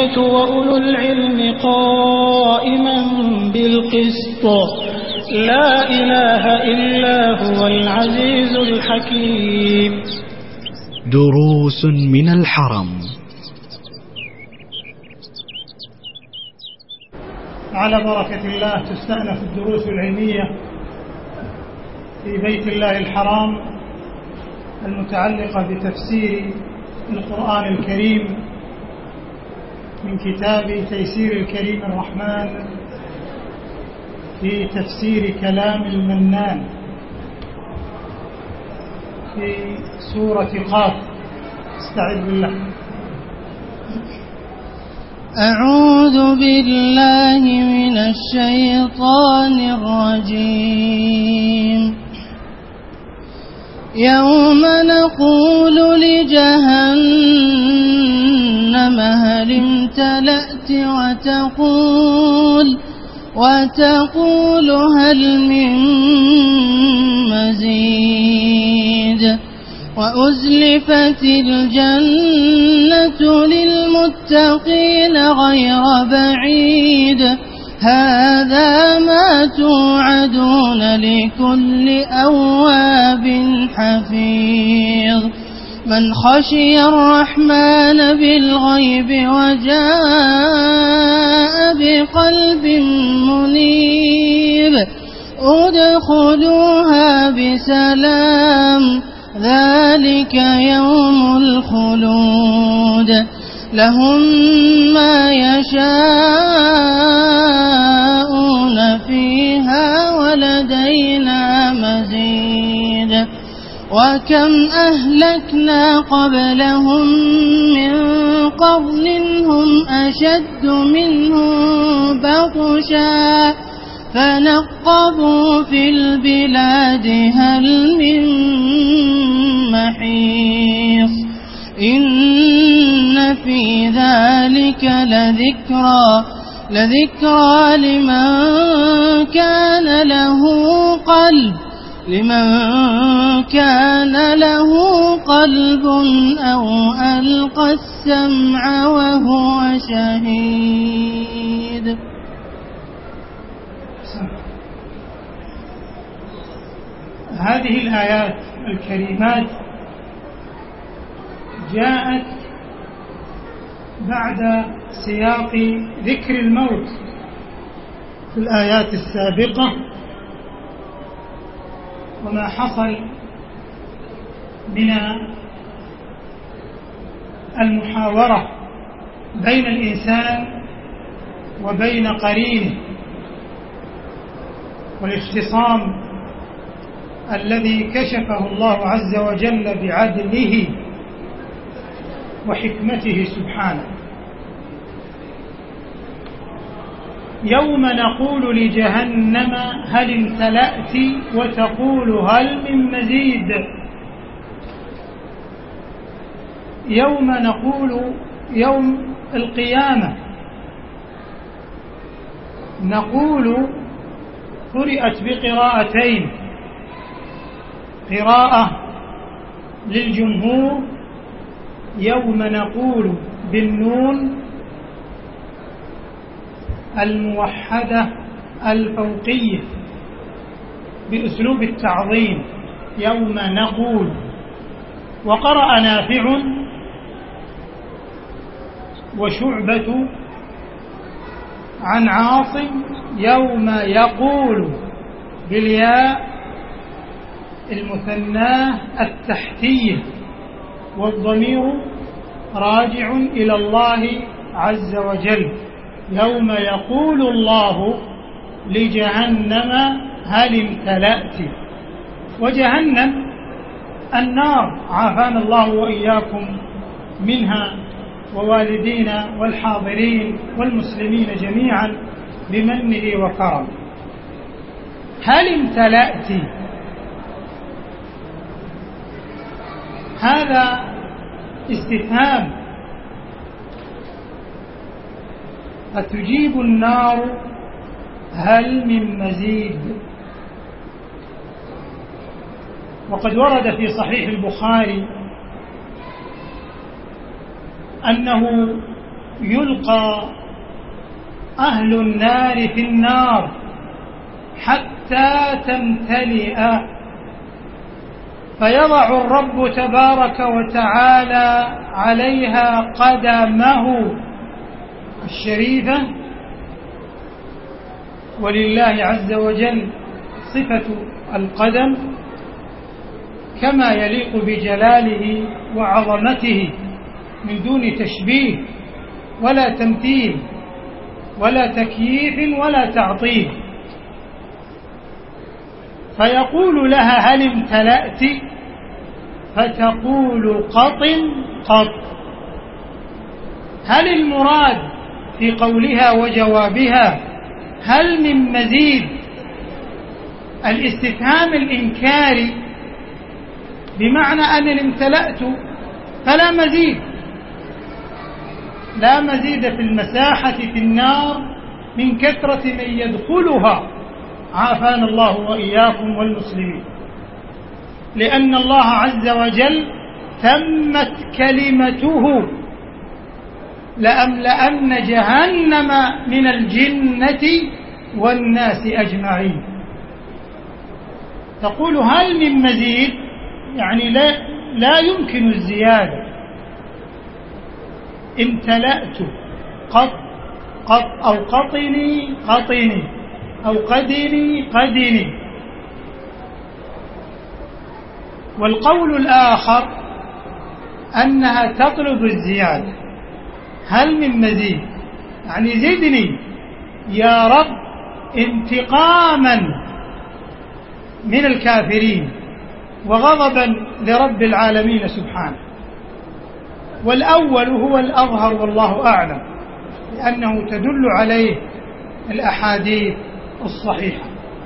القانت وأولو العلم قائما بالقسط لا إله إلا هو العزيز الحكيم. دروس من الحرم. على بركة الله تستأنف الدروس العلمية في بيت الله الحرام المتعلقة بتفسير القرآن الكريم من كتاب تيسير الكريم الرحمن في تفسير كلام المنان في سورة قاف. استعذ بالله. أعوذ بالله من الشيطان الرجيم. يوم نقول لجهنم هل امتلأت وتقول هل من مزيد وأزلفت الجنة للمتقين غير بعيد هذا ما توعدون لكل أواب حفيظ من خشي الرحمن بالغيب وجاء بقلب منيب ادخلوها بسلام ذلك يوم الخلود لهم ما يشاءون فيها ولدينا مزيد وكم أهلكنا قبلهم من قرن هم أشد منهم بطشا فنقبوا في البلاد هل من محيص إن في ذلك لذكرى لمن كان له قلب أو ألقى السمع وهو شهيد. هذه الآيات الكريمات جاءت بعد سياق ذكر الموت في الآيات السابقة وما حصل من المحاورة بين الإنسان وبين قرينه والاختصام الذي كشفه الله عز وجل بعدله وحكمته سبحانه. يوم نقول لجهنم هل امتلأت وتقول هل من مزيد. يوم نقول يوم القيامة نقول قرأت بقراءتين قراءة للجمهور يوم نقول بالنون الموحدة الفوقية بأسلوب التعظيم يوم نقول وقرأ نافع وشعبة عن عاصم يوم يقول بالياء المثناه التحتية والضمير راجع إلى الله عز وجل يوم يقول الله لجهنم هل امتلأت. وجهنم النار عافانا الله وإياكم منها ووالدينا والحاضرين والمسلمين جميعا بمنه وكرم. هل امتلأت هذا استفهام أتجيب النار هل من مزيد. وقد ورد في صحيح البخاري أنه يلقى أهل النار في النار حتى تمتلئ، فيضع الرب تبارك وتعالى عليها قدمه الشريفة. ولله عز وجل صفة القدم كما يليق بجلاله وعظمته من دون تشبيه ولا تمثيل ولا تكييف ولا تعطيل. فيقول لها هل امتلأت؟ فتقول قط قط. هل المراد في قولها وجوابها هل من مزيد الاستفهام الإنكاري بمعنى أن امتلأت فلا مزيد، لا مزيد في المساحة في النار من كثرة من يدخلها، عافانا الله وإياكم والمسلمين، لأن الله عز وجل تمت كلمته لأملأن جهنم من الجنة والناس أجمعين. تقول هل من مزيد، يعني لا يمكن الزيادة. امتلأت قط قط أو قطني قطني أو قدني قدني. والقول الآخر أنها تطلب الزيادة، هل من مزيد، يعني زدني يا رب انتقاما من الكافرين وغضبا لرب العالمين سبحانه. والأول هو الأظهر والله أعلم، لأنه تدل عليه الأحاديث الصحيحة.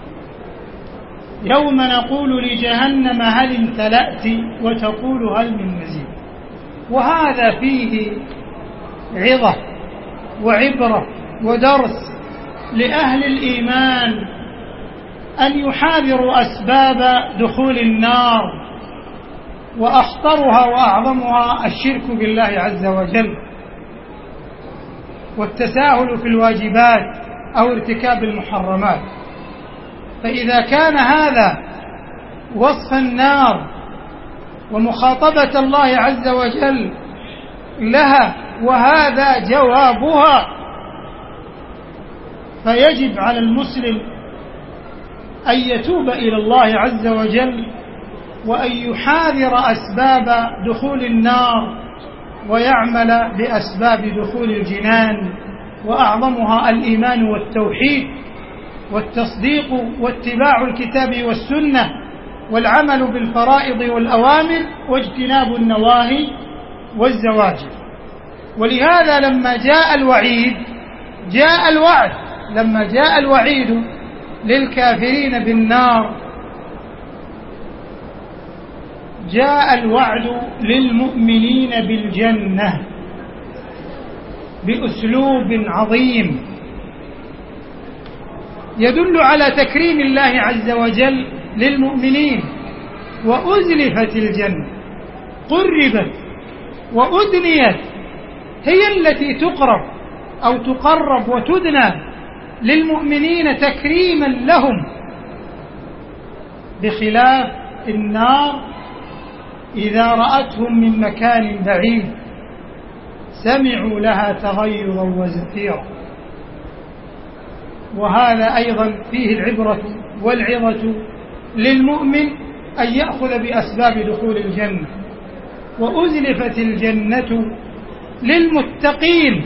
يوم نقول لجهنم هل امتلأت وتقول هل من مزيد. وهذا فيه عظة وعبرة ودرس لأهل الإيمان أن يحاذروا أسباب دخول النار، وأخطرها وأعظمها الشرك بالله عز وجل والتساهل في الواجبات أو ارتكاب المحرمات. فإذا كان هذا وصف النار ومخاطبة الله عز وجل لها وهذا جوابها، فيجب على المسلم أن يتوب إلى الله عز وجل وأن يحاذر أسباب دخول النار ويعمل بأسباب دخول الجنان، وأعظمها الإيمان والتوحيد والتصديق واتباع الكتاب والسنة والعمل بالفرائض والأوامر واجتناب النواهي والزواجر. ولهذا لما جاء الوعيد جاء الوعد، لما جاء الوعيد للكافرين بالنار جاء الوعد للمؤمنين بالجنة بأسلوب عظيم يدل على تكريم الله عز وجل للمؤمنين. وأزلفت الجنة، قربت وأدنيت، هي التي تقرب أو تقرب وتدنى للمؤمنين تكريما لهم، بخلاف النار إذا رأتهم من مكان بعيد سمعوا لها تغيرا وزفيرا. وهذا أيضا فيه العبرة والعظة للمؤمن أن يأخذ بأسباب دخول الجنة. وأزلفت الجنة للمتقين،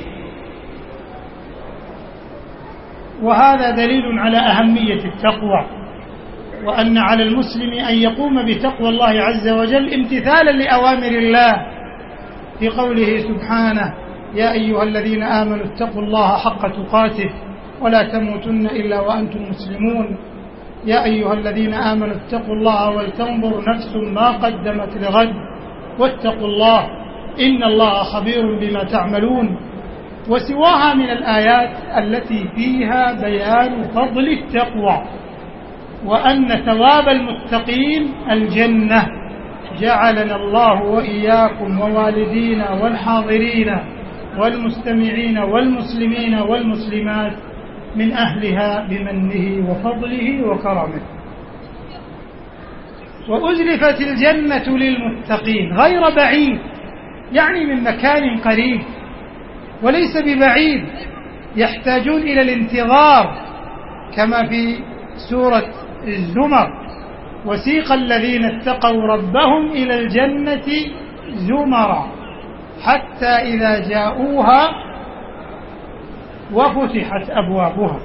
وهذا دليل على أهمية التقوى، وأن على المسلم أن يقوم بتقوى الله عز وجل امتثالا لأوامر الله في قوله سبحانه يا أيها الذين آمنوا اتقوا الله حق تقاته ولا تموتن إلا وأنتم مسلمون. يا أيها الذين آمنوا اتقوا الله ولتنظر نفس ما قدمت لغد واتقوا الله إن الله خبير بما تعملون. وسواها من الآيات التي فيها بيان فضل التقوى وأن ثواب المتقين الجنة. جعلنا الله وإياكم ووالدينا والحاضرين والمستمعين والمسلمين والمسلمات من أهلها بمنه وفضله وكرمه. وأزلفت الجنة للمتقين غير بعيد، يعني من مكان قريب وليس ببعيد، يحتاجون إلى الانتظار كما في سورة الزمر: وسيق الذين اتقوا ربهم إلى الجنة زمرا حتى إذا جاءوها وفتحت أبوابها.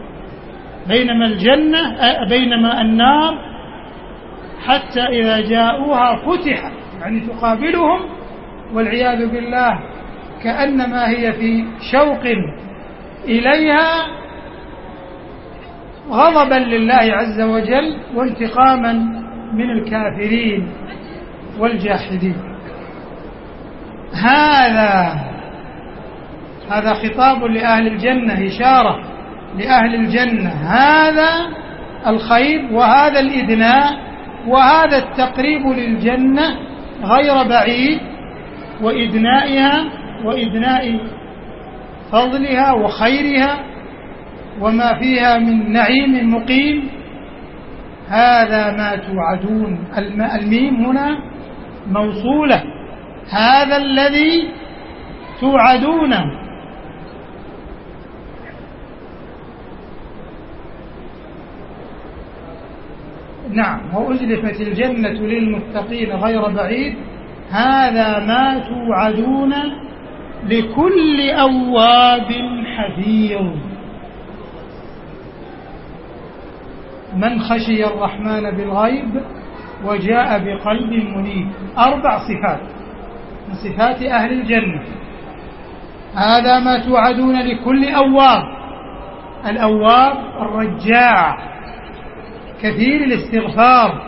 بينما النار حتى إذا جاءوها فتحت، يعني تقابلهم والعياذ بالله كأنما هي في شوق إليها، غضبا لله عز وجل وانتقاما من الكافرين والجاحدين. هذا خطاب لأهل الجنة، إشارة لأهل الجنة، هذا الخير وهذا الإدناء وهذا التقريب للجنة غير بعيد، وإدنائها وإدناء فضلها وخيرها وما فيها من نعيم مقيم، هذا ما توعدون. الميم هنا موصولة، هذا الذي توعدون. نعم، وأزلفت الجنة للمتقين غير بعيد، هذا ما توعدون لكل أواب حفيظ. من خشي الرحمن بالغيب وجاء بقلب منيب. 4 صفات من صفات أهل الجنة. هذا ما توعدون لكل أواب. الأواب الرجاع كثير الاستغفار،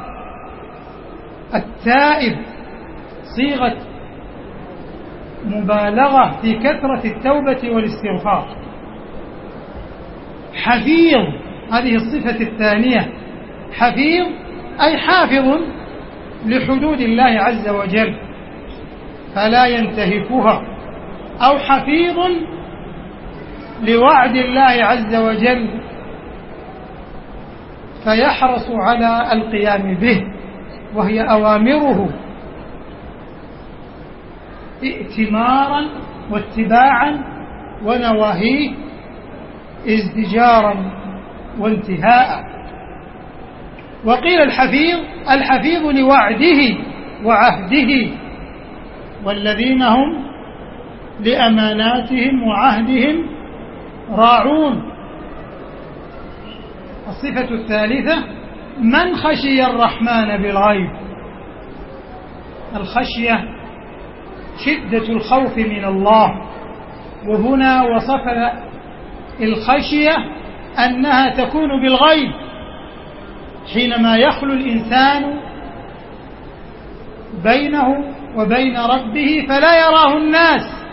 التائب صيغة مبالغة في كثرة التوبة والاستغفار. حفيظ، هذه الصفة الثانية. حفيظ أي حافظ لحدود الله عز وجل فلا ينتهكها، أو حفيظ لوعد الله عز وجل فيحرص على القيام به، وهي أوامره ائتمارا واتباعا، ونواهيه ازدجارا وانتهاء. وقيل الحفيظ لوعده وعهده، والذين هم لأماناتهم وعهدهم راعون. الصفة الثالثة من خشي الرحمن بالغيب. الخشية شدة الخوف من الله، وهنا وصف الخشية أنها تكون بالغيب، حينما يخلو الإنسان بينه وبين ربه فلا يراه الناس.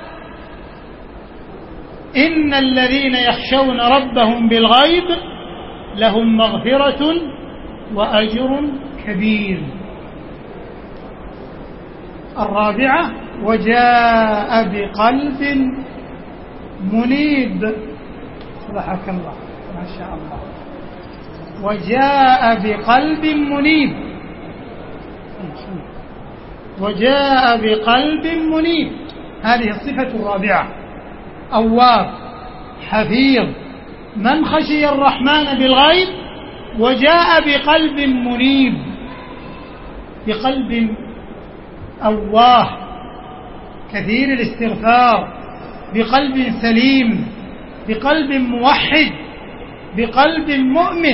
إن الذين يخشون ربهم بالغيب لهم مغفرة وأجر كبير. 4 وجاء بقلب منيب. صدقك الله، ما شاء الله. وجاء بقلب منيب، وجاء بقلب منيب، هذه الصفة 4. أواب، حفيظ، من خشي الرحمن بالغيب، وجاء بقلب منيب، بقلب أواه كثير الاستغفار، بقلب سليم، بقلب موحد، بقلب مؤمن.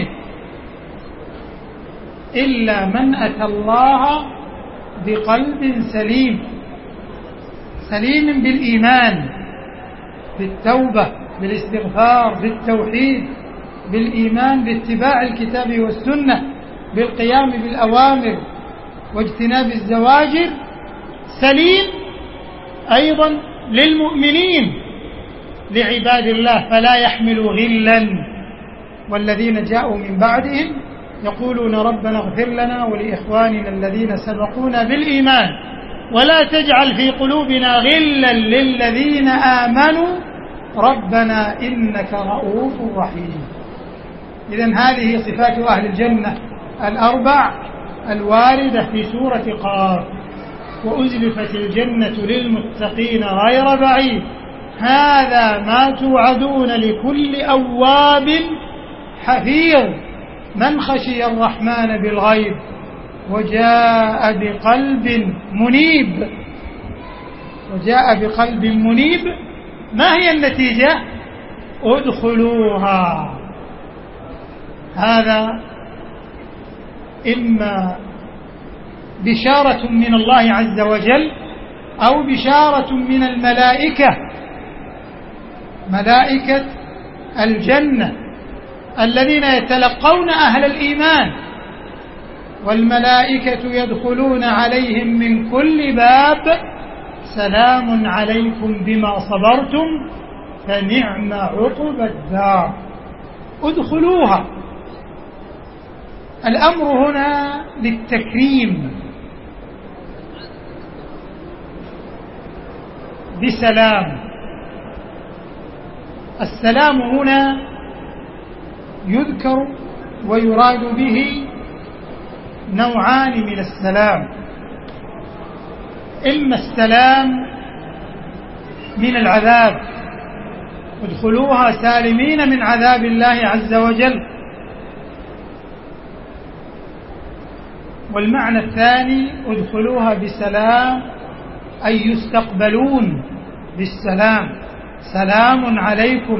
إلا من أتى الله بقلب سليم، سليم بالإيمان، بالتوبة، بالاستغفار، بالتوحيد، بالإيمان، باتباع الكتاب والسنة، بالقيام بالأوامر واجتناب الزواجر. سليم أيضا للمؤمنين لعباد الله، فلا يحملوا غلا. والذين جاءوا من بعدهم يقولون ربنا اغفر لنا ولإخواننا الذين سبقونا بالإيمان ولا تجعل في قلوبنا غلا للذين آمنوا ربنا إنك رؤوف رحيم. إذن هذه صفات أهل الجنة الأربع الواردة في سورة قاف. وأزلفت الجنة للمتقين غير بعيد هذا ما توعدون لكل أواب حفيظ من خشي الرحمن بالغيب وجاء بقلب منيب. وجاء بقلب منيب. ما هي النتيجة؟ ادخلوها. هذا إما بشارة من الله عز وجل أو بشارة من الملائكة، ملائكة الجنة الذين يتلقون أهل الإيمان، والملائكة يدخلون عليهم من كل باب سلام عليكم بما صبرتم فنعم عقبى الدار. ادخلوها. الأمر هنا للتكريم بسلام. السلام هنا يذكر ويراد به نوعان من السلام: إما السلام من العذاب، ادخلوها سالمين من عذاب الله عز وجل، والمعنى الثاني ادخلوها بسلام أي يستقبلون بالسلام، سلام عليكم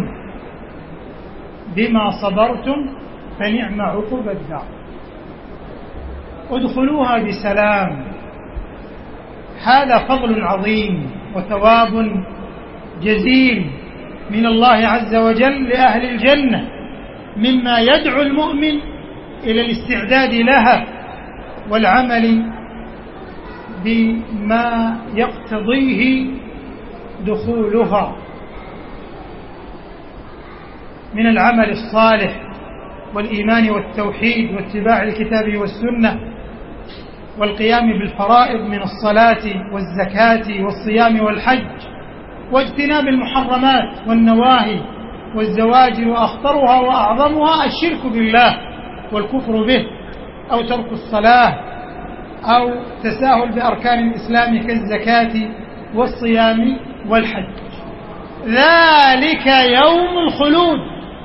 بما صبرتم فنعم عقبى الدار. ادخلوها بسلام، هذا فضل عظيم وثواب جزيل من الله عز وجل لأهل الجنة، مما يدعو المؤمن إلى الاستعداد لها والعمل بما يقتضيه دخولها من العمل الصالح والإيمان والتوحيد واتباع الكتاب والسنة والقيام بالفرائض من الصلاة والزكاة والصيام والحج واجتناب المحرمات والنواهي والزواجر، وأخطرها وأعظمها الشرك بالله والكفر به، أو ترك الصلاة، أو تساهل بأركان الإسلام كالزكاة والصيام والحج. ذلك يوم الخلود.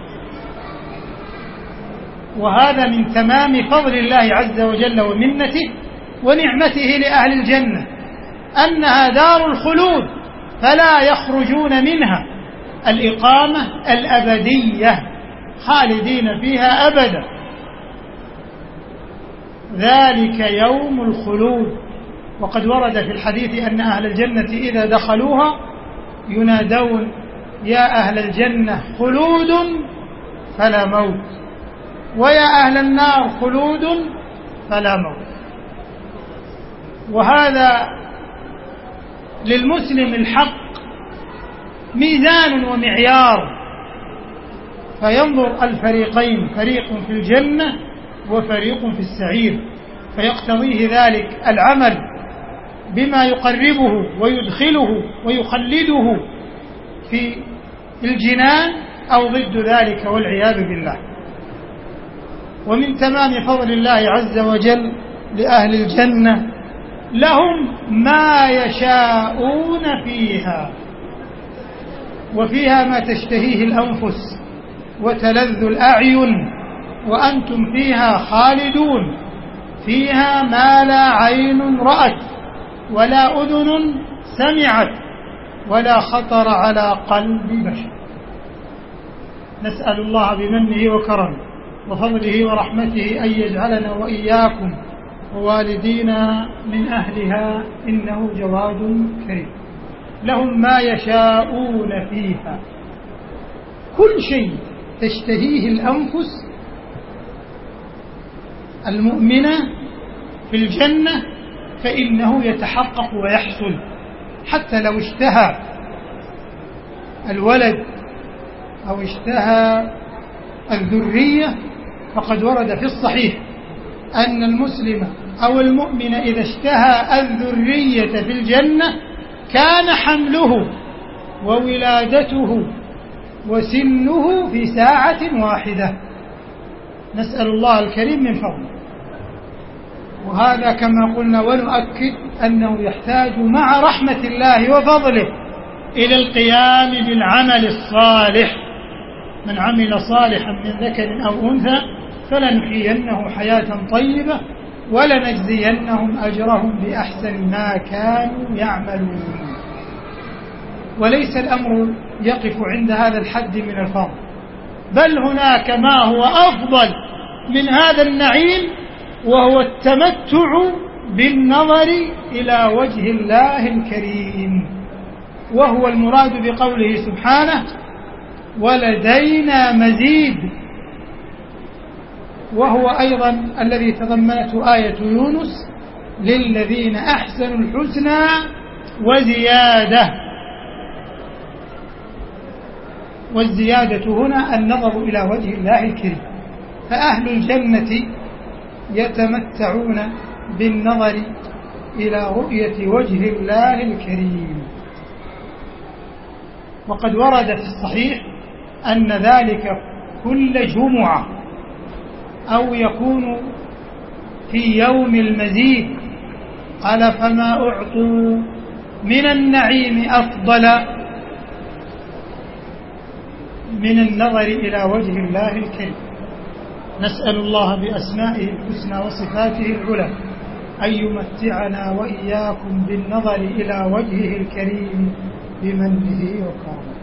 وهذا من تمام فضل الله عز وجل ومنته ونعمته لأهل الجنة أنها دار الخلود فلا يخرجون منها، الإقامة الأبدية خالدين فيها أبدا. ذلك يوم الخلود. وقد ورد في الحديث أن أهل الجنة إذا دخلوها ينادون يا أهل الجنة خلود فلا موت، ويا أهل النار خلود فلا موت. وهذا للمسلم الحق ميزان ومعيار، فينظر الفريقين، فريق في الجنة وفريق في السعير، فيقتضيه ذلك العمل بما يقربه ويدخله ويخلده في الجنان أو ضد ذلك والعياذ بالله. ومن تمام فضل الله عز وجل لأهل الجنة لهم ما يشاءون فيها، وفيها ما تشتهيه الأنفس وتلذ الأعين، وأنتم فيها خالدون، فيها ما لا عين رأت ولا أذن سمعت ولا خطر على قلب بشر. نسأل الله بمنه وكرمه وفضله ورحمته أن يجعلنا وإياكم ووالدينا من أهلها إنه جواد كريم. لهم ما يشاءون فيها، كل شيء تشتهيه الأنفس المؤمنة في الجنة فإنه يتحقق ويحصل. حتى لو اشتهى الولد أو اشتهى الذرية، فقد ورد في الصحيح أن المسلم أو المؤمن إذا اشتهى الذرية في الجنة كان حمله وولادته وسنه في ساعة واحدة، نسأل الله الكريم من فضله. وهذا كما قلنا ونؤكد أنه يحتاج مع رحمة الله وفضله إلى القيام بالعمل الصالح. من عمل صالحا من ذكر أو أنثى فلنحيينه حياة طيبة ولنجزينهم أجرهم بأحسن ما كانوا يعملون. وليس الأمر يقف عند هذا الحد من الفضل، بل هناك ما هو أفضل من هذا النعيم، وهو التمتع بالنظر إلى وجه الله الكريم، وهو المراد بقوله سبحانه ولدينا مزيد، وهو أيضا الذي تضمنته آية يونس للذين أحسنوا الحسنى وزيادة. والزيادة هنا النظر إلى وجه الله الكريم، فأهل الجنة يتمتعون بالنظر إلى رؤية وجه الله الكريم. وقد ورد في الصحيح أن ذلك كل جمعة أو يكون في يوم المزيد. قال فما أعطوا من النعيم أفضل من النظر إلى وجه الله الكريم. نسأل الله بأسمائه الحسنى وصفاته العلى أن يمتعنا وإياكم بالنظر إلى وجهه الكريم بمنه وكرمه.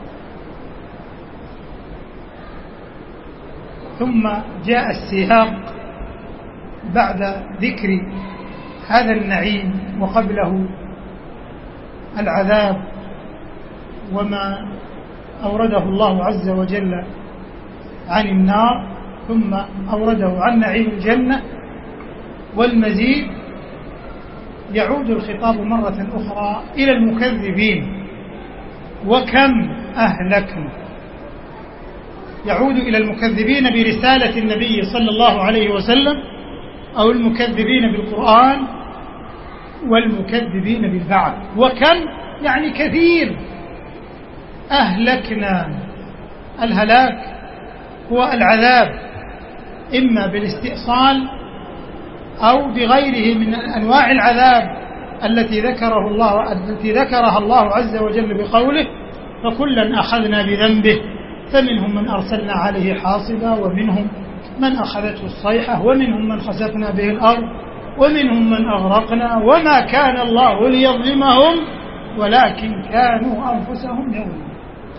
ثم جاء السياق بعد ذكر هذا النعيم وقبله العذاب وما أورده الله عز وجل عن النار، ثم أورده عن نعيم الجنة والمزيد. يعود الخطاب مرة أخرى إلى المكذبين، وكم أهلكنا. يعود إلى المكذبين برسالة النبي صلى الله عليه وسلم، أو المكذبين بالقرآن والمكذبين بالبعث. وكم يعني كثير أهلكنا. الهلاك هو العذاب إما بالاستئصال أو بغيره من أنواع العذاب التي ذكرها الله عز وجل بقوله فكلا أخذنا بذنبه فمنهم من أرسلنا عليه حاصبا ومنهم من أخذته الصيحة ومنهم من خسفنا به الأرض ومنهم من أغرقنا وما كان الله ليظلمهم ولكن كانوا أنفسهم يظلمون.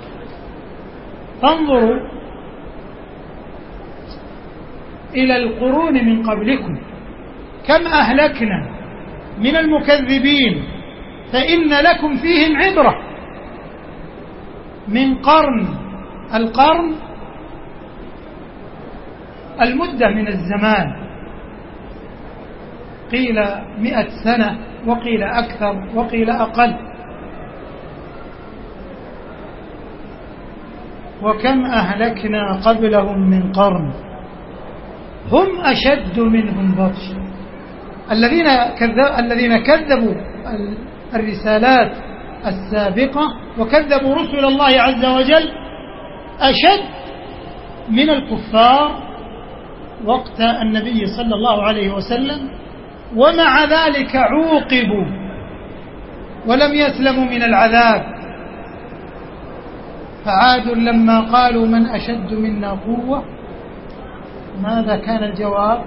فانظروا إلى القرون من قبلكم كم أهلكنا من المكذبين، فإن لكم فيهم عبرة. من قرن، القرن المدة من الزمان، قيل 100 سنة وقيل أكثر وقيل أقل. وكم أهلكنا قبلهم من قرن هم أشد منهم بطشا. الذين كذبوا الرسالات السابقة وكذبوا رسل الله عز وجل أشد من الكفار وقت النبي صلى الله عليه وسلم، ومع ذلك عوقبوا ولم يسلموا من العذاب. فعاد لما قالوا من أشد منا قوة، ماذا كان الجواب؟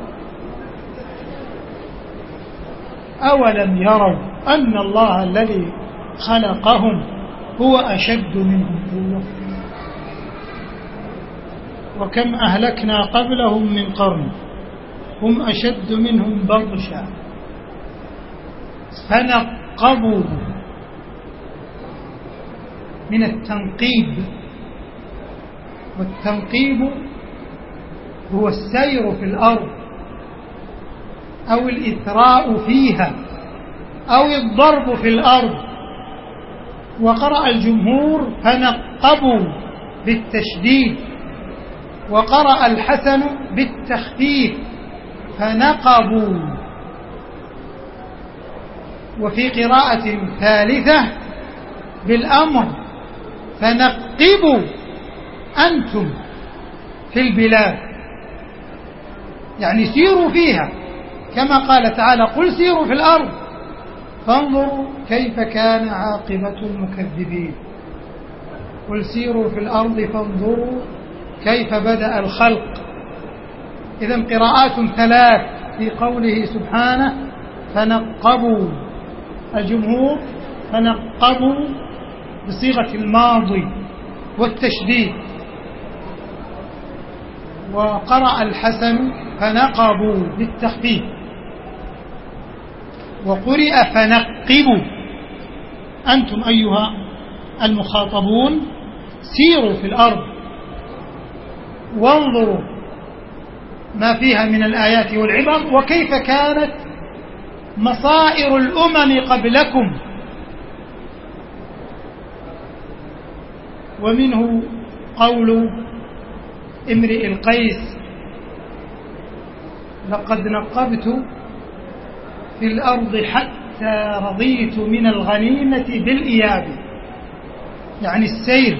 أولم يروا أن الله الذي خلقهم هو أشد منهم قوة. وكم أهلكنا قبلهم من قرن هم أشد منهم بطشا فنقبوا. من التنقيب، والتنقيب هو السير في الأرض أو الإثراء فيها أو الضرب في الأرض. وقرأ الجمهور فنقبوا بالتشديد، وقرأ الحسن بالتخفيف فنقبوا وفي قراءة ثالثة بالأمر فنقبوا أنتم في البلاد، يعني سيروا فيها، كما قال تعالى قل سيروا في الأرض فانظروا كيف كان عاقبة المكذبين. قل سيروا في الأرض فانظروا كيف بدأ الخلق. إذن قراءات ثلاث في قوله سبحانه فنقبوا، الجمهور فنقبوا بصيغة الماضي والتشديد، وقرأ الحسن فنقبوا بالتخفيف، وقرئ فنقبوا. أنتم أيها المخاطبون سيروا في الأرض وانظروا ما فيها من الآيات والعبر، وكيف كانت مصائر الأمم قبلكم. ومنه قول امرئ القيس لقد نقبت في الأرض حتى رضيت من الغنيمة بالإياب، يعني السير.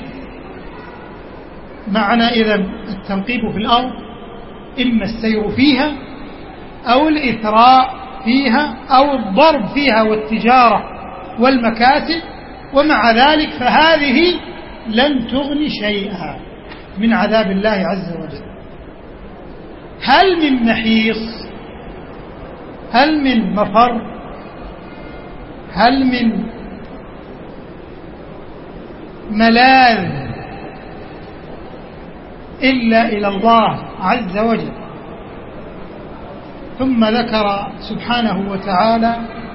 معنى إذن التنقيب في الأرض إما السير فيها أو الإثراء فيها أو الضرب فيها والتجارة والمكاسب، ومع ذلك فهذه لن تغني شيئا من عذاب الله عز وجل. هل من محيص؟ هل من مفر؟ هل من ملاذ إلا إلى الله عز وجل؟ ثم ذكر سبحانه وتعالى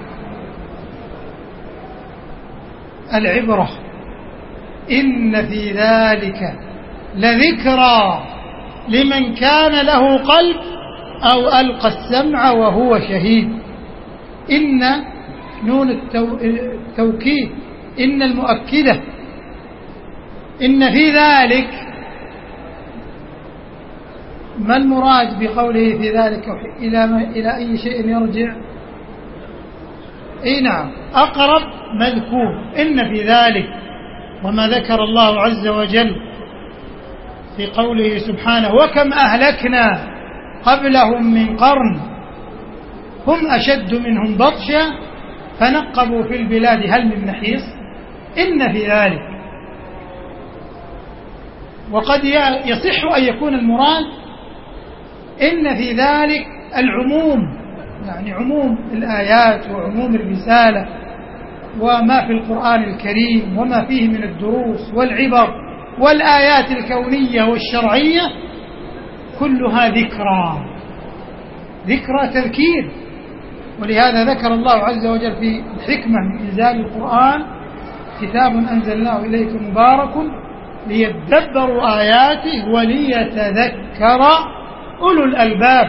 العبرة إن في ذلك لذكرى لمن كان له قلب أو ألقى السمع وهو شهيد. إن نون التوكيد، إن المؤكدة، إن في ذلك. ما المراد بقوله في ذلك؟ إلى أي شيء يرجع؟ نعم، أقرب مذكور إن في ذلك. وما ذكر الله عز وجل في قوله سبحانه وكم أهلكنا قبلهم من قرن هم أشد منهم بطشا فنقبوا في البلاد هل من محيص. إن في ذلك. وقد يصح أن يكون المراد إن في ذلك العموم، يعني عموم الآيات وعموم الرسالة وما في القرآن الكريم وما فيه من الدروس والعبر والآيات الكونية والشرعية كلها ذكرى تذكير. ولهذا ذكر الله عز وجل في الحكمة من إنزال القرآن كتاب أنزلناه إليكم مبارك ليدبروا آياته وليتذكر أولو الألباب.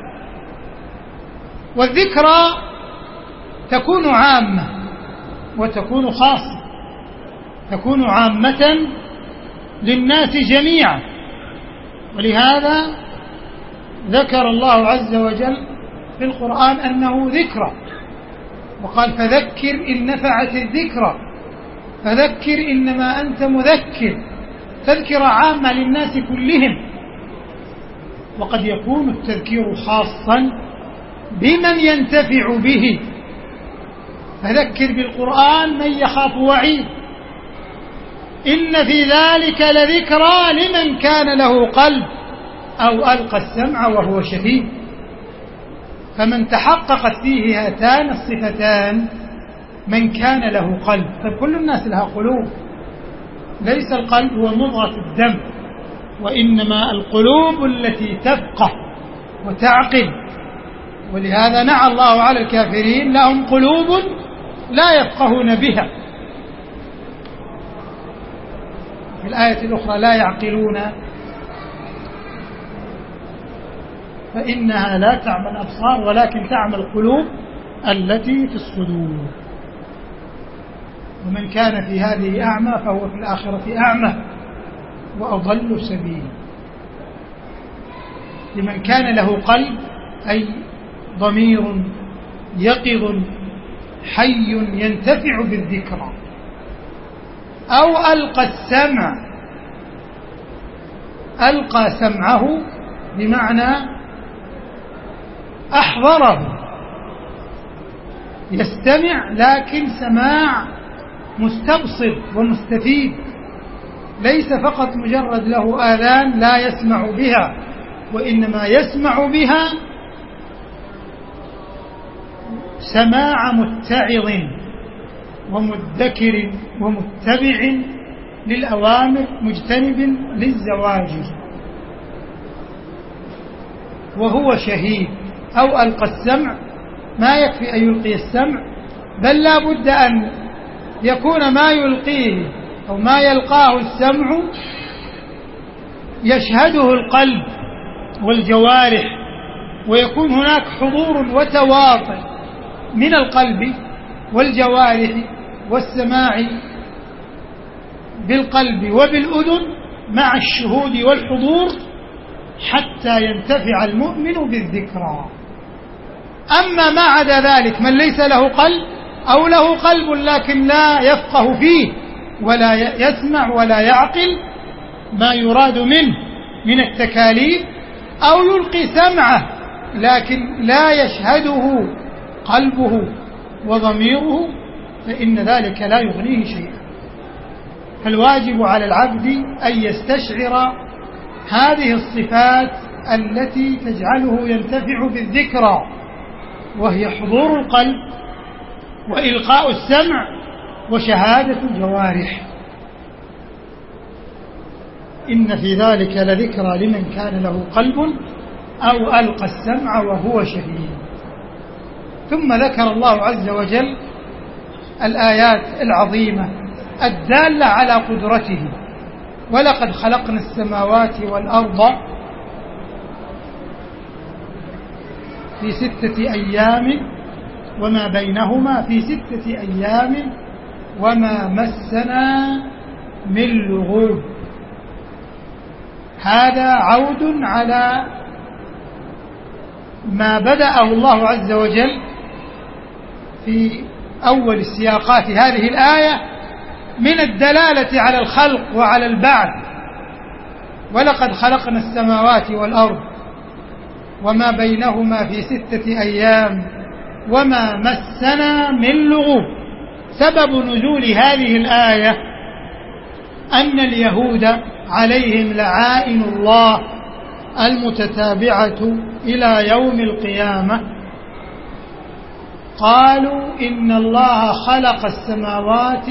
والذكرى تكون عامة وتكون خاصة، تكون عامة للناس جميعا. ولهذا ذكر الله عز وجل في القرآن أنه ذكرى، وقال فذكر إن نفعت الذكرى، فذكر إنما أنت مذكر، تذكرة عامة للناس كلهم. وقد يكون التذكير خاصا بمن ينتفع به، فذكر بالقرآن من يخاف وعيد. إن في ذلك لذكرى لمن كان له قلب أو ألقى السمع وهو شهيد. فمن تحققت فيه هاتان الصفتان من كان له قلب. فكل الناس لها قلوب، ليس القلب هو مضغة الدم، وإنما القلوب التي تفقه وتعقل. ولهذا نعى الله على الكافرين لهم قلوب لا يفقهون بها. في الآية الأخرى لا يعقلون فإنها لا تعمى الأبصار ولكن تعمى القلوب التي في الصدور. ومن كان في هذه أعمى فهو في الآخرة أعمى وأضل سبيلا. لمن كان له قلب أي ضمير يقظ حي ينتفع بالذكرى، أو ألقى السمع. ألقى سمعه بمعنى أحضره، يستمع لكن سماع مستبصر ومستفيد، ليس فقط مجرد له آذان لا يسمع بها، وإنما يسمع بها سماع متعظ ومدكر ومتبع للأوامر مجتنب للزواجر. وهو شهيد. أو ألقى السمع، ما يكفي أن يلقي السمع، بل لا بد أن يكون ما يلقيه أو ما يلقاه السمع يشهده القلب والجوارح، ويكون هناك حضور وتواطؤ من القلب والجوارح والسماع بالقلب وبالأذن مع الشهود والحضور حتى ينتفع المؤمن بالذكرى. أما ما عدا ذلك من ليس له قلب أو له قلب لكن لا يفقه فيه ولا يسمع ولا يعقل ما يراد منه من التكاليف، أو يلقي سمعه لكن لا يشهده قلبه وضميره، فإن ذلك لا يغنيه شيئا. فالواجب على العبد أن يستشعر هذه الصفات التي تجعله ينتفع بالذكرى، وهي حضور القلب وإلقاء السمع وشهادة الجوارح. إن في ذلك لذكرى لمن كان له قلب أو ألقى السمع وهو شهيد. ثم ذكر الله عز وجل الآيات العظيمة الدالة على قدرته. ولقد خلقنا السماوات والأرض في 6 أيام وما بينهما في 6 أيام وما مسنا من لغوب. هذا عود على ما بدأه الله عز وجل في أول السياقات هذه الآية من الدلالة على الخلق وعلى البعث. ولقد خلقنا السماوات والأرض وما بينهما في 6 أيام وما مسنا من لغوب. سبب نزول هذه الآية أن اليهود عليهم لعائن الله المتتابعة إلى يوم القيامة قالوا إن الله خلق السماوات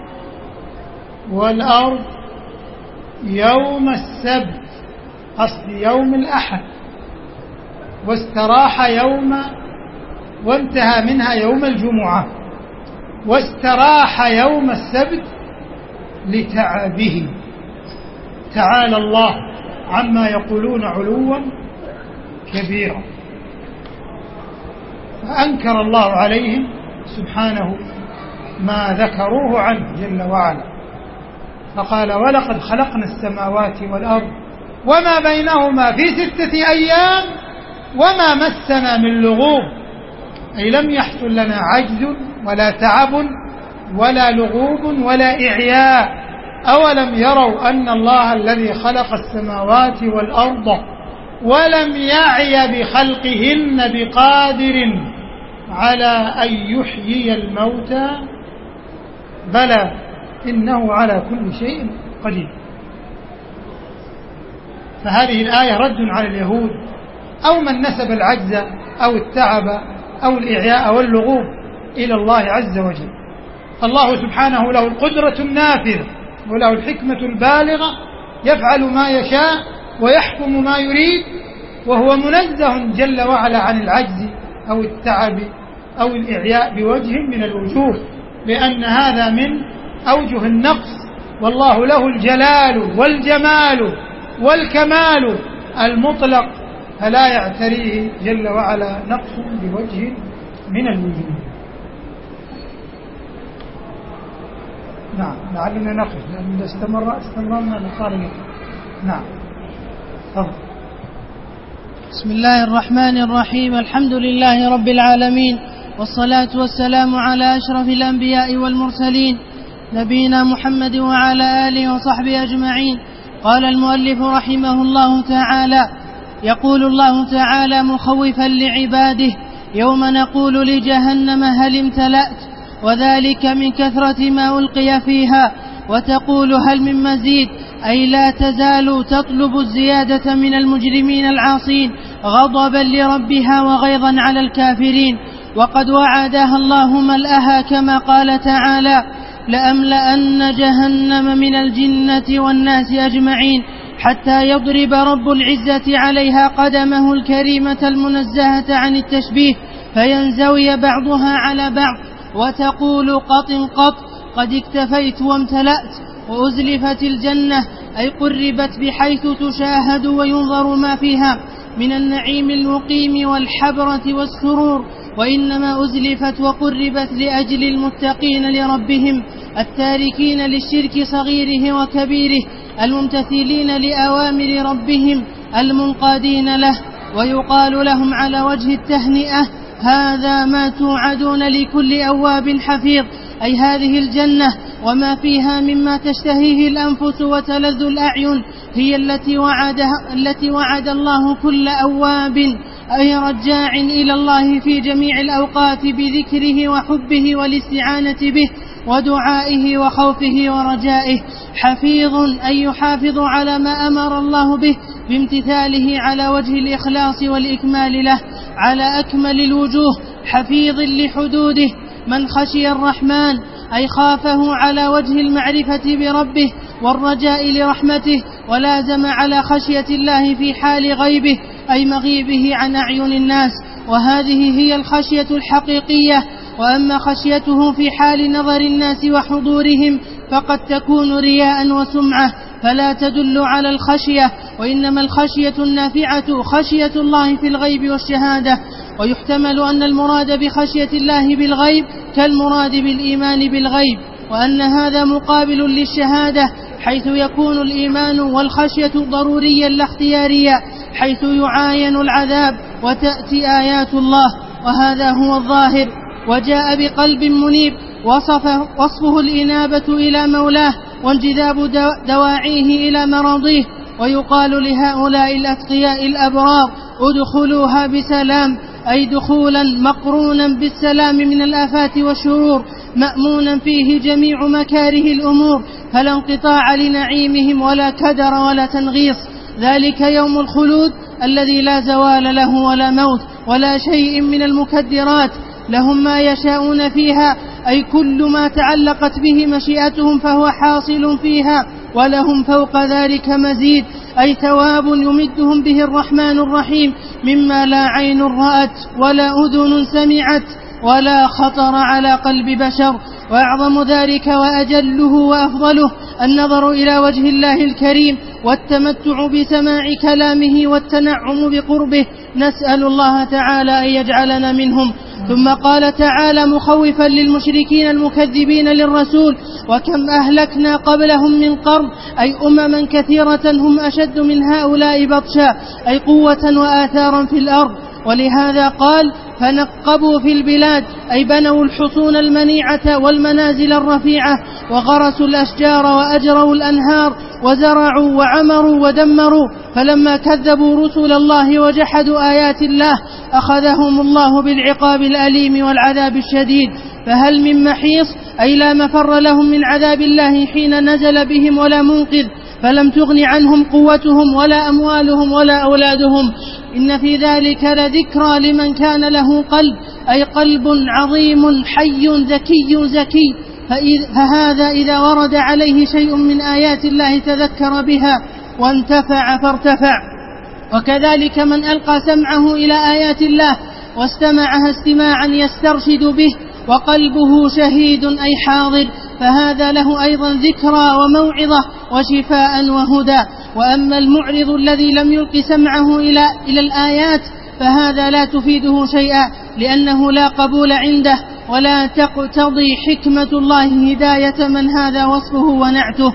والأرض يوم السبت، قصد يوم الأحد، واستراح يوم وانتهى منها يوم الجمعة، واستراح يوم السبت لتعبه. تعالى الله عما يقولون علوا كبيرا. فأنكر الله عليهم سبحانه ما ذكروه عنه جل وعلا، فقال ولقد خلقنا السماوات والأرض وما بينهما في 6 أيام وما مسنا من لغوب، أي لم يحصل لنا عجز ولا تعب ولا لغوب ولا إعياء. أولم يروا أن الله الذي خلق السماوات والأرض ولم يعي بخلقهن بقادر على أن يحيي الموتى بلى إنه على كل شيء قدير. فهذه الآية رد على اليهود أو من نسب العجز أو التعب أو الإعياء واللغوب إلى الله عز وجل. الله سبحانه له القدرة النافذة وله الحكمة البالغة، يفعل ما يشاء ويحكم ما يريد، وهو منزه جل وعلا عن العجز أو التعب أو الإعياء بوجه من الوجوه، لأن هذا من أوجه النقص، والله له الجلال والجمال والكمال المطلق، فلا يعتريه جل وعلا نقص بوجه من الوجوه. نعم، لعلنا نقف لأن استمرنا لطالب. نعم، تفضل. بسم الله الرحمن الرحيم. الحمد لله رب العالمين، والصلاة والسلام على أشرف الأنبياء والمرسلين نبينا محمد وعلى آله وصحبه أجمعين. قال المؤلف رحمه الله تعالى: يقول الله تعالى مخوفا لعباده: يوم نقول لجهنم هل امتلأت، وذلك من كثرة ما ألقي فيها، وتقول هل من مزيد، أي لا تزال تطلب الزيادة من المجرمين العاصين غضبا لربها وغيظا على الكافرين. وقد وعدها الله ملأها كما قال تعالى: لأملأن جهنم من الجنة والناس أجمعين، حتى يضرب رب العزة عليها قدمه الكريمة المنزهة عن التشبيه، فينزوي بعضها على بعض، وتقول قط قط قد اكتفيت وامتلأت. وأزلفت الجنة، أي قربت بحيث تشاهد وينظر ما فيها من النعيم المقيم والحبرة والسرور، وإنما أزلفت وقربت لأجل المتقين لربهم التاركين للشرك صغيره وكبيره، الممتثلين لأوامر ربهم المنقادين له. ويقال لهم على وجه التهنئة: هذا ما توعدون لكل أواب حفيظ، أي هذه الجنة وما فيها مما تشتهيه الأنفس وتلذ الأعين هي التي وعد الله كل أواب، أي رجاع إلى الله في جميع الأوقات بذكره وحبه والاستعانة به ودعائه وخوفه ورجائه. حفيظ، أي يحافظ على ما أمر الله به بامتثاله على وجه الإخلاص والإكمال له على أكمل الوجوه، حفيظ لحدوده. من خشي الرحمن، أي خافه على وجه المعرفة بربه والرجاء لرحمته، ولازم على خشية الله في حال غيبه، أي مغيبه عن أعين الناس، وهذه هي الخشية الحقيقية. وأما خشيته في حال نظر الناس وحضورهم فقد تكون رياء وسمعة، فلا تدل على الخشية، وإنما الخشية النافعة خشية الله في الغيب والشهادة. ويحتمل أن المراد بخشية الله بالغيب كالمراد بالإيمان بالغيب، وأن هذا مقابل للشهادة، حيث يكون الإيمان والخشية ضروريا لا اختياريا، حيث يعاين العذاب وتأتي آيات الله، وهذا هو الظاهر. وجاء بقلب منيب وصفه الإنابة إلى مولاه وانجذاب دواعيه إلى مراضيه. ويقال لهؤلاء الأتقياء الأبرار: ادخلوها بسلام، أي دخولا مقرونا بالسلام من الآفات والشرور، مأمونا فيه جميع مكاره الأمور، فلا انقطاع لنعيمهم ولا كدر ولا تنغيص. ذلك يوم الخلود الذي لا زوال له ولا موت ولا شيء من المكدرات. لهم ما يشاءون فيها، أي كل ما تعلقت به مشيئتهم فهو حاصل فيها، ولهم فوق ذلك مزيد، أي ثواب يمدهم به الرحمن الرحيم مما لا عين رأت ولا أذن سمعت ولا خطر على قلب بشر. وأعظم ذلك وأجله وأفضله النظر إلى وجه الله الكريم والتمتع بسماع كلامه والتنعم بقربه، نسأل الله تعالى أن يجعلنا منهم. ثم قال تعالى مخوفا للمشركين المكذبين للرسول: وكم أهلكنا قبلهم من قرن، أي أمما كثيرة هم أشد من هؤلاء بطشا، أي قوة وآثارا في الأرض. ولهذا قال: فنقبوا في البلاد، أي بنوا الحصون المنيعة والمنازل الرفيعة، وغرسوا الأشجار وأجروا الأنهار، وزرعوا وعمروا ودمروا. فلما كذبوا رسل الله وجحدوا آيات الله أخذهم الله بالعقاب الأليم والعذاب الشديد. فهل من محيص، أي لا مفر لهم من عذاب الله حين نزل بهم ولا منقذ، فلم تغن عنهم قوتهم ولا أموالهم ولا أولادهم. إن في ذلك لذكرى لمن كان له قلب، أي قلب عظيم حي ذكي زكي، فهذا إذا ورد عليه شيء من آيات الله تذكر بها وانتفع فارتفع. وكذلك من ألقى سمعه إلى آيات الله واستمعها استماعا يسترشد به وقلبه شهيد أي حاضر، فهذا له أيضا ذكرى وموعظة وشفاء وهدى. وأما المعرض الذي لم يلق سمعه إلى الآيات فهذا لا تفيده شيئا، لأنه لا قبول عنده ولا تقتضي حكمة الله هداية من هذا وصفه ونعته.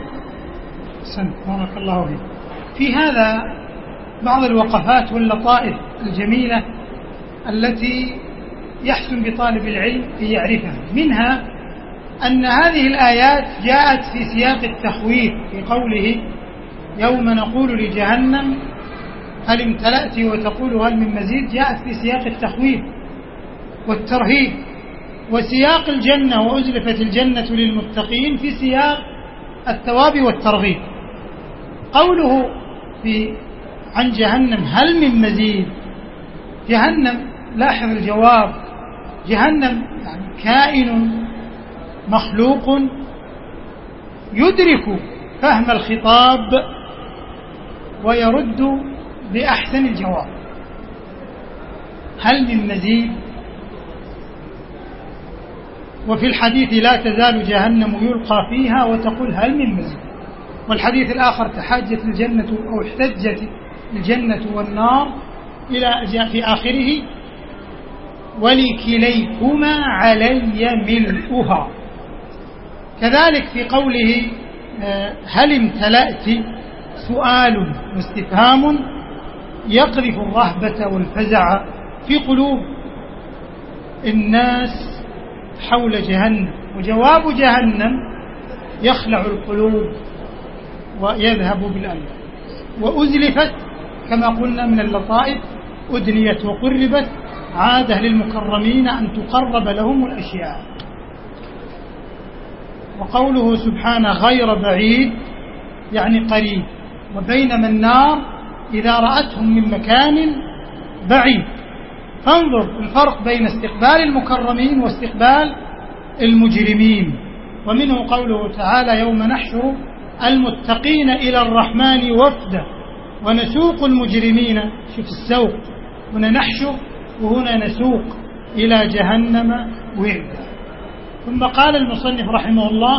بارك الله فيك. في هذا بعض الوقفات واللطائف الجميلة التي يحسن بطالب العلم أن يعرفها. منها أن هذه الآيات جاءت في سياق التخويف، في قوله يوم نقول لجهنم هل امتلأت وتقول هل من مزيد، جاءت في سياق التخويف والترهيب. وسياق الجنة وأزلفت الجنة للمتقين في سياق الثواب والترغيب. قوله عن جهنم هل من مزيد، جهنم لاحظ الجواب، جهنم يعني كائن مخلوق يدرك فهم الخطاب ويرد بأحسن الجواب. هل من مزيد؟ وفي الحديث لا تزال جهنم يلقى فيها وتقول هل من مزيد. والحديث الآخر تحاجت الجنة أو احتجت الجنة والنار إلى جاء في آخره ولكليكما علي ملؤها. كذلك في قوله هل امتلأت سؤال واستفهام يقذف الرهبة والفزع في قلوب الناس حول جهنم، وجواب جهنم يخلع القلوب ويذهب بالألم. وأزلفت كما قلنا من اللطائف، أدنيت وقربت، عادة للمكرمين أن تقرب لهم الأشياء. وقوله سبحانه غير بعيد يعني قريب، وبينما النار إذا رأتهم من مكان بعيد. فانظر الفرق بين استقبال المكرمين واستقبال المجرمين. ومنه قوله تعالى يوم نحشر المتقين إلى الرحمن وفدا ونسوق المجرمين، شوف السوق، هنا نحشر وهنا نسوق إلى جهنم وردا. ثم قال المصنف رحمه الله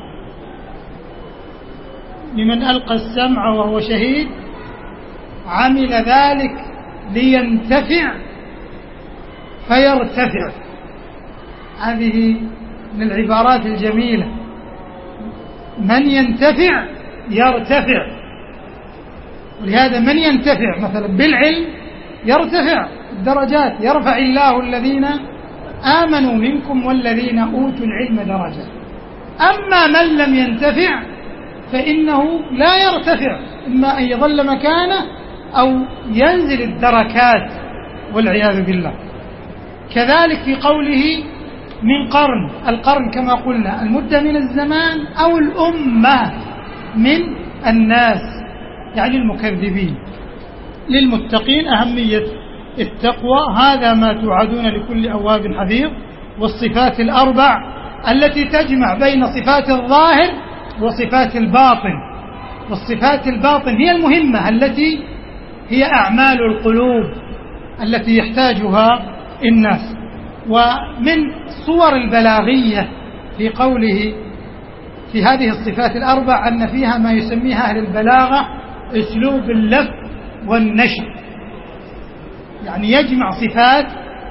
لمن ألقى السمع وهو شهيد عمل ذلك لينتفع فيرتفع. هذه من العبارات الجميلة، من ينتفع يرتفع. ولهذا من ينتفع مثلا بالعلم يرتفع الدرجات، يرفع الله الذين آمنوا منكم والذين أوتوا العلم درجات. أما من لم ينتفع فإنه لا يرتفع، إما أن يظل مكانه أو ينزل الدركات والعياذ بالله. كذلك في قوله من قرن، القرن كما قلنا المدة من الزمان أو الأمة من الناس يعني المكذبين. للمتقين أهمية التقوى، هذا ما توعدون لكل أواب حفيظ. والصفات الأربع التي تجمع بين صفات الظاهر وصفات الباطن. والصفات الباطن هي المهمة التي هي أعمال القلوب التي يحتاجها الناس. ومن صور البلاغية في قوله في هذه الصفات الأربع أن فيها ما يسميها أهل البلاغة أسلوب اللف والنشر، يعني يجمع صفات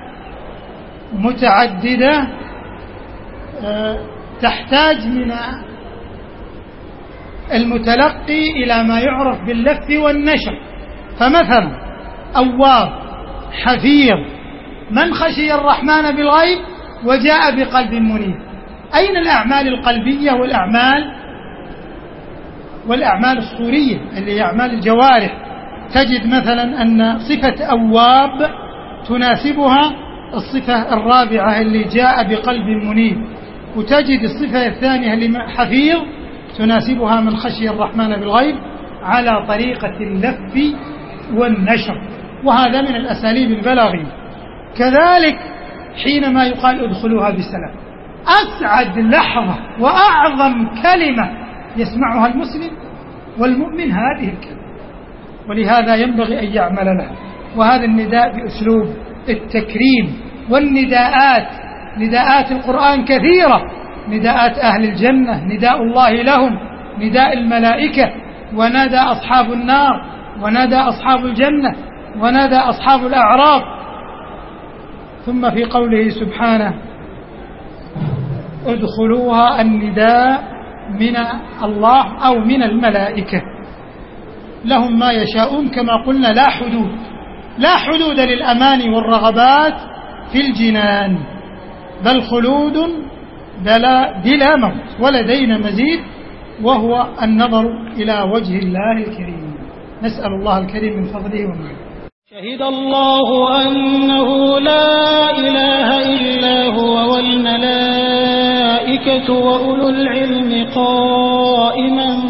متعددة تحتاج من المتلقي إلى ما يعرف باللف والنشر. فمثلا أواب، حفيظ، من خشي الرحمن بالغيب وجاء بقلب منيب. أين الأعمال القلبية والأعمال الصورية اللي هي أعمال الجوارح؟ تجد مثلا أن صفة أواب تناسبها الصفة الرابعة اللي جاء بقلب منيب، وتجد الصفة الثانية اللي حفيظ تناسبها من خشي الرحمن بالغيب على طريقة اللف والنشر. وهذا من الأساليب البلاغية. كذلك حينما يقال ادخلوها بسلام، أسعد لحظة وأعظم كلمة يسمعها المسلم والمؤمن هذه الكلمة، ولهذا ينبغي أن يعمل لها. وهذا النداء بأسلوب التكريم. والنداءات، نداءات القرآن كثيرة، نداءات أهل الجنة، نداء الله لهم، نداء الملائكة، ونادى أصحاب النار، ونادى أصحاب الجنة، ونادى أصحاب الأعراف. ثم في قوله سبحانه ادخلوها النداء من الله أو من الملائكة، لهم ما يشاءون كما قلنا لا حدود، لا حدود للأماني والرغبات في الجنان، بل خلود بلا موت. ولدينا مزيد وهو النظر إلى وجه الله الكريم. نسأل الله الكريم من فضله ومنه. شهد الله أنه لا إله إلا هو والملائكة وأولو العلم قائما